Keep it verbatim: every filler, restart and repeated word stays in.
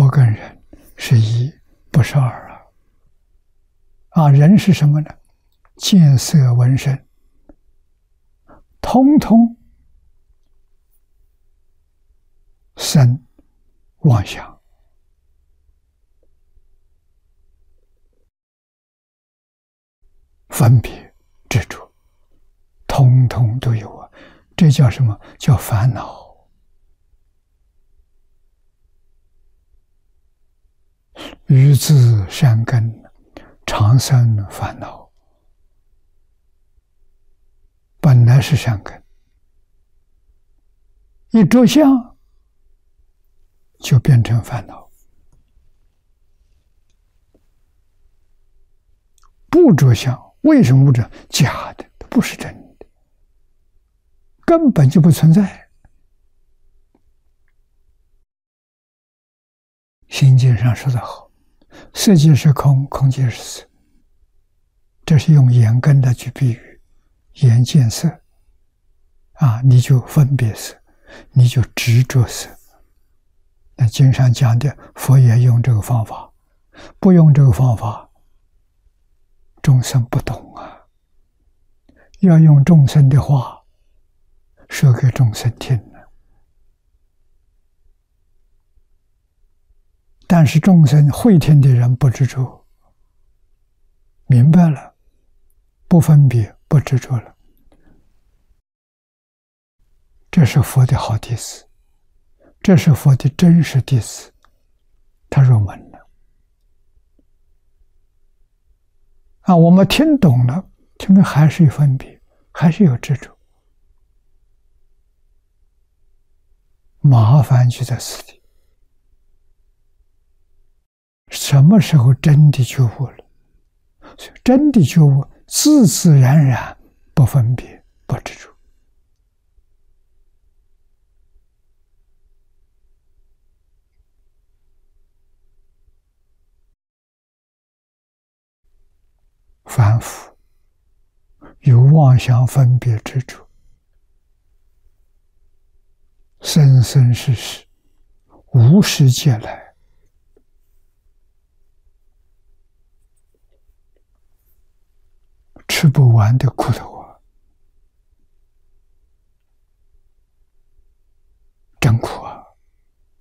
佛跟人是一，不是二啊！啊，人是什么呢？见色闻声，通通生妄想，分别执着，通通都有啊！这叫什么？叫烦恼。于自善根，常生烦恼。本来是善根，一着相就变成烦恼。不着相，为什么不着？假的，不是真的，根本就不存在。心经上说得好，色即是空，空即是色。这是用眼根来去比喻，眼见色啊，你就分别色，你就执着色。那经上讲的，佛也用这个方法，不用这个方法，众生不懂啊。要用众生的话说给众生听呢。但是众生会听的人不执着，明白了，不分别，不执着了，这是佛的好弟子，这是佛的真实弟子，他入门了。啊，我们听懂了，听懂还是有分别，还是有执着，麻烦就在此地。什么时候真的觉悟了？真的觉悟，自自然然不分别，不执着。凡夫有妄想分别执着，生生世世无始劫来吃不完的苦头。